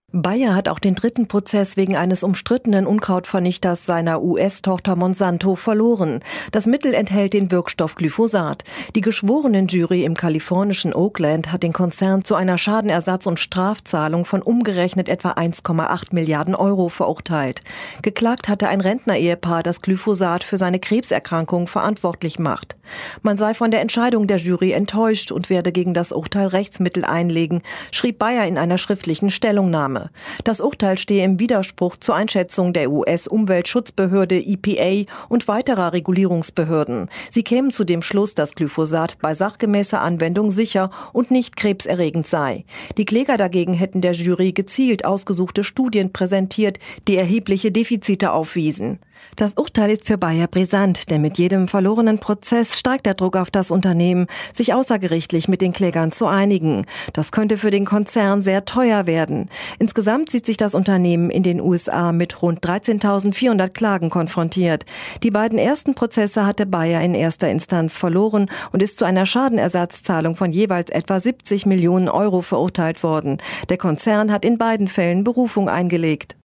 Bayer hat auch den dritten Prozess wegen eines umstrittenen Unkrautvernichters seiner US-Tochter Monsanto verloren. Das Mittel enthält den Wirkstoff Glyphosat. Die Geschworenenjury im kalifornischen Oakland hat den Konzern zu einer Schadenersatz- und Strafzahlung von umgerechnet etwa 1,8 Milliarden Euro verurteilt. Geklagt hatte ein Rentner-Ehepaar, das Glyphosat für seine Krebserkrankung verantwortlich macht. Man sei von der Entscheidung der Jury enttäuscht und werde gegen das Urteil Rechtsmittel einlegen, schrieb Bayer in einer schriftlichen Stellungnahme. Das Urteil stehe im Widerspruch zur Einschätzung der US-Umweltschutzbehörde EPA und weiterer Regulierungsbehörden. Sie kämen zu dem Schluss, dass Glyphosat bei sachgemäßer Anwendung sicher und nicht krebserregend sei. Die Kläger dagegen hätten der Jury gezielt ausgesuchte Studien präsentiert, die erhebliche Defizite aufwiesen. Das Urteil ist für Bayer brisant, denn mit jedem verlorenen Prozess steigt der Druck auf das Unternehmen, sich außergerichtlich mit den Klägern zu einigen. Das könnte für den Konzern sehr teuer werden. Insgesamt sieht sich das Unternehmen in den USA mit rund 13.400 Klagen konfrontiert. Die beiden ersten Prozesse hatte Bayer in erster Instanz verloren und ist zu einer Schadenersatzzahlung von jeweils etwa 70 Millionen Euro verurteilt worden. Der Konzern hat in beiden Fällen Berufung eingelegt.